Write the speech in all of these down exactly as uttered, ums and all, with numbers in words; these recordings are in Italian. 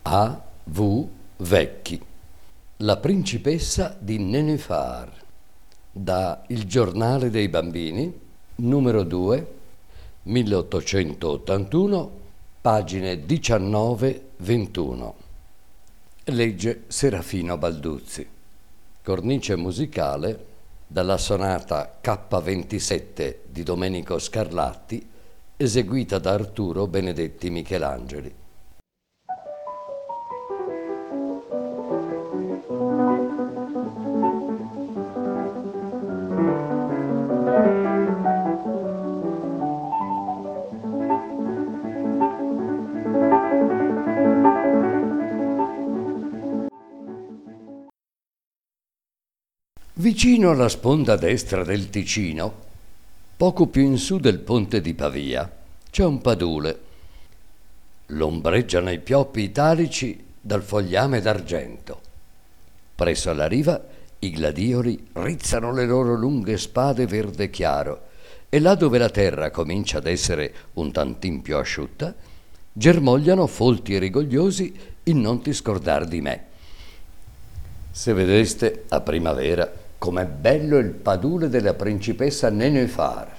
A. V. Vecchi. La principessa di Nenufar, da Il Giornale dei Bambini, numero due, milleottocentottantuno, pagine diciannove ventuno. Legge Serafino Balduzzi. Cornice musicale dalla sonata K ventisette di Domenico Scarlatti, eseguita da Arturo Benedetti Michelangeli. Vicino alla sponda destra del Ticino, poco più in su del ponte di Pavia, c'è un padule. L'ombreggiano i pioppi italici dal fogliame d'argento. Presso alla riva i gladioli rizzano le loro lunghe spade verde chiaro e là dove la terra comincia ad essere un tantin più asciutta, germogliano folti e rigogliosi il non ti scordar di me. Se vedeste a primavera com'è bello il padule della principessa Nenufar.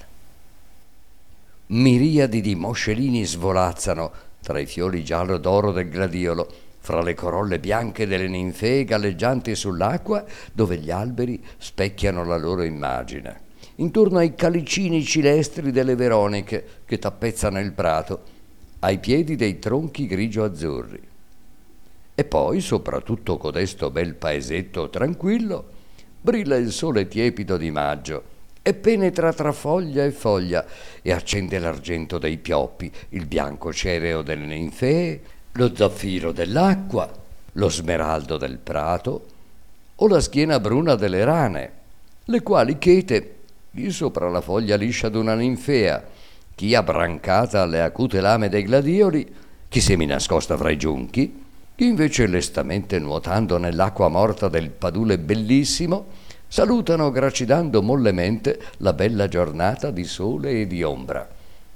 Miriadi di moscelini svolazzano tra i fiori giallo d'oro del gladiolo, fra le corolle bianche delle ninfee galleggianti sull'acqua dove gli alberi specchiano la loro immagine, intorno ai calicini cilestri delle veroniche che tappezzano il prato, ai piedi dei tronchi grigio-azzurri. E poi, soprattutto codesto bel paesetto tranquillo, brilla il sole tiepido di maggio e penetra tra foglia e foglia e accende l'argento dei pioppi, il bianco cereo delle ninfee, lo zaffiro dell'acqua, lo smeraldo del prato o la schiena bruna delle rane, le quali chete, chi sopra la foglia liscia d'una ninfea, chi abbrancata alle acute lame dei gladioli, chi seminascosta fra i giunchi, chi invece lestamente nuotando nell'acqua morta del padule bellissimo, salutano gracidando mollemente la bella giornata di sole e di ombra.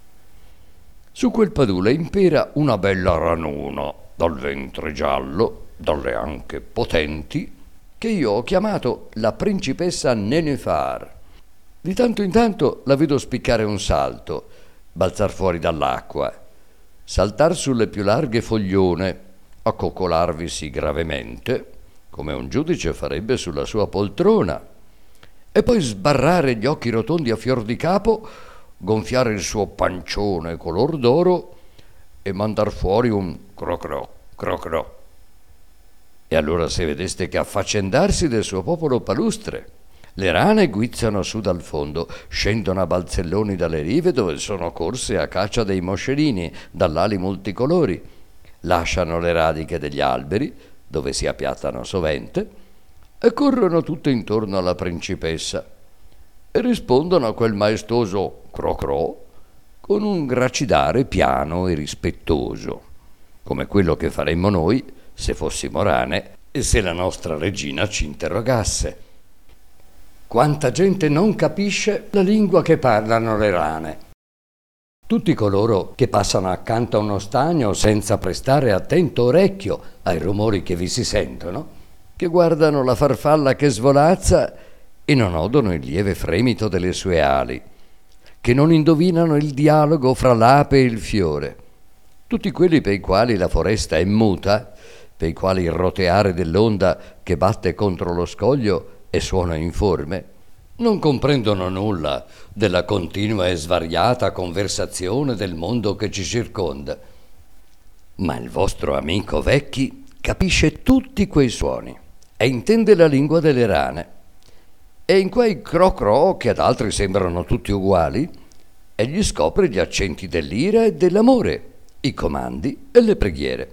Su quel padule impera una bella ranuna, dal ventre giallo, dalle anche potenti, che io ho chiamato la principessa Nenufar. Di tanto in tanto la vedo spiccare un salto, balzar fuori dall'acqua, saltar sulle più larghe foglione, accoccolarvisi gravemente, come un giudice farebbe sulla sua poltrona, e poi sbarrare gli occhi rotondi a fior di capo, gonfiare il suo pancione color d'oro e mandar fuori un crocro, crocro. E allora se vedeste che affaccendarsi del suo popolo palustre, le rane guizzano su dal fondo, scendono a balzelloni dalle rive dove sono corse a caccia dei moscerini dall'ali multicolori, lasciano le radiche degli alberi, dove si appiattano sovente, e corrono tutte intorno alla principessa e rispondono a quel maestoso crocrò con un gracidare piano e rispettoso, come quello che faremmo noi se fossimo rane e se la nostra regina ci interrogasse. Quanta gente non capisce la lingua che parlano le rane! Tutti coloro che passano accanto a uno stagno senza prestare attento orecchio ai rumori che vi si sentono, che guardano la farfalla che svolazza e non odono il lieve fremito delle sue ali, che non indovinano il dialogo fra l'ape e il fiore, tutti quelli per i quali la foresta è muta, per i quali il roteare dell'onda che batte contro lo scoglio è suono informe, non comprendono nulla della continua e svariata conversazione del mondo che ci circonda. Ma il vostro amico Vecchi capisce tutti quei suoni e intende la lingua delle rane. E in quei crocrò, che ad altri sembrano tutti uguali, egli scopre gli accenti dell'ira e dell'amore, i comandi e le preghiere.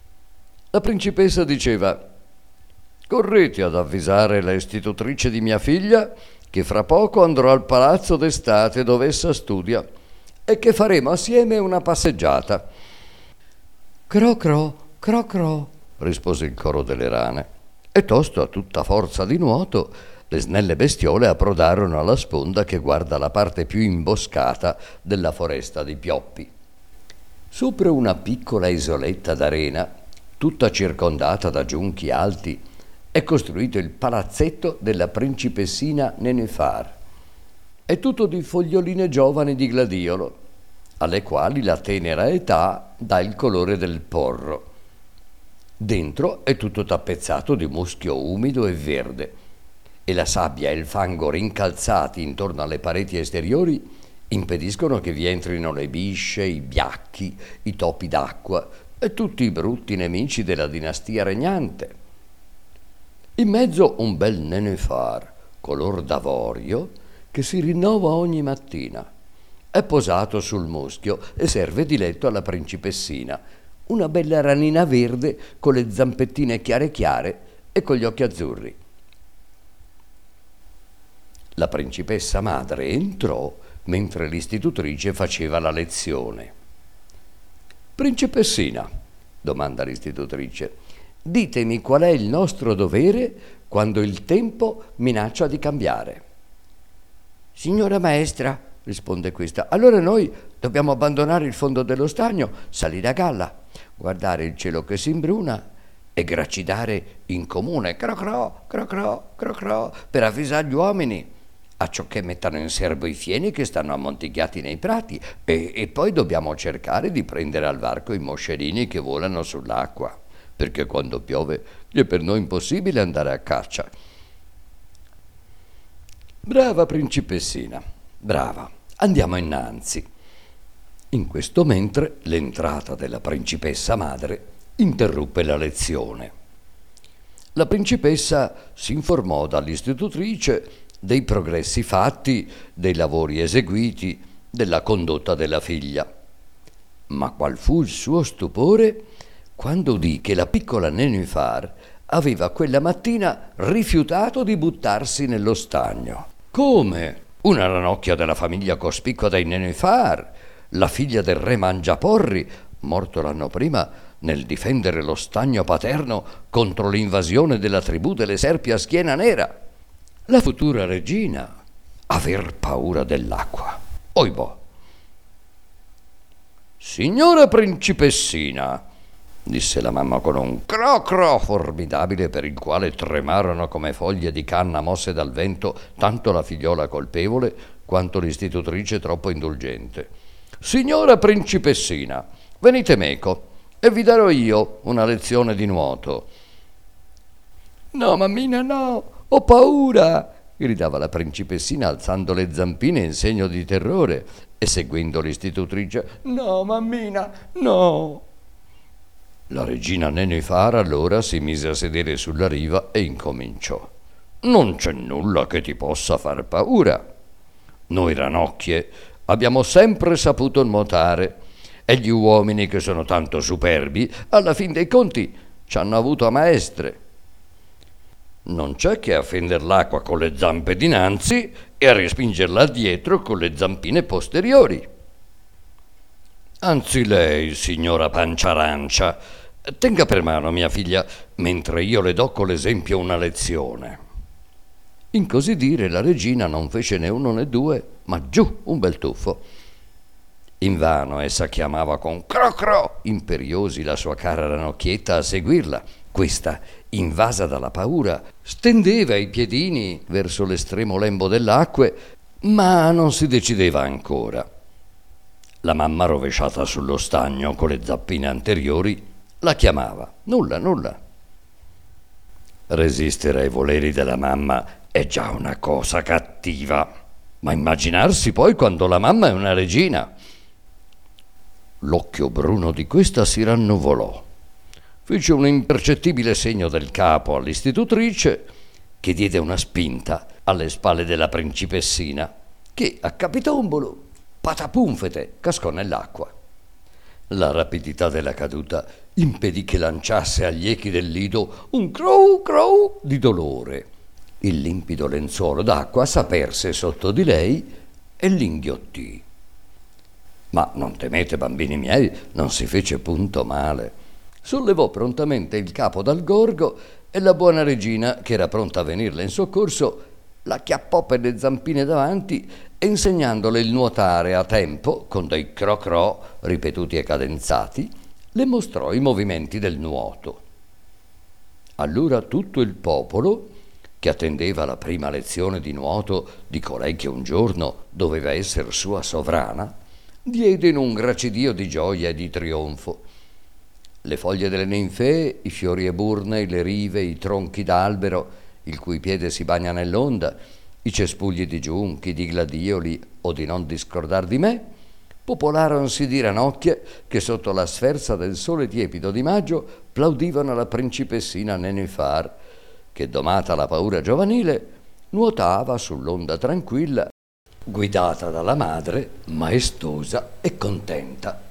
La principessa diceva: «Correte ad avvisare la istitutrice di mia figlia che fra poco andrò al palazzo d'estate dove essa studia e che faremo assieme una passeggiata». «Cro-cro, cro-cro», rispose il coro delle rane, e tosto a tutta forza di nuoto le snelle bestiole approdarono alla sponda che guarda la parte più imboscata della foresta di pioppi. Sopra una piccola isoletta d'arena tutta circondata da giunchi alti, è costruito il palazzetto della principessina Nenefar. È tutto di foglioline giovani di gladiolo, alle quali la tenera età dà il colore del porro. Dentro è tutto tappezzato di muschio umido e verde, e la sabbia e il fango rincalzati intorno alle pareti esteriori impediscono che vi entrino le bisce, i biacchi, i topi d'acqua e tutti i brutti nemici della dinastia regnante. In mezzo un bel nenefar, color d'avorio, che si rinnova ogni mattina. È posato sul muschio e serve di letto alla principessina, una bella ranina verde con le zampettine chiare chiare e con gli occhi azzurri. La principessa madre entrò mentre l'istitutrice faceva la lezione. «Principessina», domanda l'istitutrice, «ditemi qual è il nostro dovere quando il tempo minaccia di cambiare». «Signora maestra», risponde questa, «allora noi dobbiamo abbandonare il fondo dello stagno, salire a galla, guardare il cielo che si imbruna e gracidare in comune crocrò, crocrò, crocrò per avvisare gli uomini acciò che mettano in serbo i fieni che stanno ammontigliati nei prati e, e poi dobbiamo cercare di prendere al varco i moscerini che volano sull'acqua, perché quando piove è per noi impossibile andare a caccia». «Brava principessina, brava, andiamo innanzi». In questo mentre l'entrata della principessa madre interruppe la lezione. La principessa si informò dall'istitutrice dei progressi fatti, dei lavori eseguiti, della condotta della figlia. Ma qual fu il suo stupore quando udì che la piccola Nenefar aveva quella mattina rifiutato di buttarsi nello stagno. Come? Una ranocchia della famiglia cospicua dei Nenefar, la figlia del re Mangiaporri, morto l'anno prima nel difendere lo stagno paterno contro l'invasione della tribù delle serpi a schiena nera. La futura regina aver paura dell'acqua. Oibò. «Signora principessina», disse la mamma con un cro-cro formidabile per il quale tremarono come foglie di canna mosse dal vento tanto la figliola colpevole quanto l'istitutrice troppo indulgente. «Signora principessina, venite meco e vi darò io una lezione di nuoto». «No, mammina, no, ho paura», gridava la principessina alzando le zampine in segno di terrore e seguendo l'istitutrice. «No, mammina, no». La regina Nenefar allora si mise a sedere sulla riva e incominciò. «Non c'è nulla che ti possa far paura. Noi ranocchie abbiamo sempre saputo nuotare e gli uomini che sono tanto superbi, alla fin dei conti, ci hanno avuto a maestre. Non c'è che a fender l'acqua con le zampe dinanzi e a respingerla dietro con le zampine posteriori. Anzi lei, signora Panciarancia, tenga per mano mia figlia mentre io le do con l'esempio una lezione». In così dire la regina non fece né uno né due, ma giù un bel tuffo. Invano essa chiamava con cro-cro imperiosi la sua cara ranocchietta a seguirla. Questa, invasa dalla paura, stendeva i piedini verso l'estremo lembo dell'acque, ma non si decideva ancora. La mamma, rovesciata sullo stagno con le zappine anteriori, la chiamava. Nulla, nulla. Resistere ai voleri della mamma è già una cosa cattiva, ma immaginarsi poi quando la mamma è una regina. L'occhio bruno di questa si rannuvolò. Fece un impercettibile segno del capo all'istitutrice, che diede una spinta alle spalle della principessina, che a capitombolo, patapunfete, cascò nell'acqua. La rapidità della caduta impedì che lanciasse agli echi del lido un crow crow di dolore. Il limpido lenzuolo d'acqua s'aperse sotto di lei e l'inghiottì. Ma non temete, bambini miei, non si fece punto male. Sollevò prontamente il capo dal gorgo e la buona regina, che era pronta a venirle in soccorso, la chiappò per le zampine davanti e, insegnandole il nuotare a tempo, con dei cro-cro ripetuti e cadenzati, le mostrò i movimenti del nuoto. Allora tutto il popolo, che attendeva la prima lezione di nuoto di colei che un giorno doveva essere sua sovrana, diede in un gracidio di gioia e di trionfo. Le foglie delle ninfee, i fiori eburnei, le rive, i tronchi d'albero, il cui piede si bagna nell'onda, i cespugli di giunchi, di gladioli o di non discordar di me, popolaronsi di ranocchie che sotto la sferza del sole tiepido di maggio plaudivano alla principessina Nenifar, che domata la paura giovanile nuotava sull'onda tranquilla, guidata dalla madre maestosa e contenta.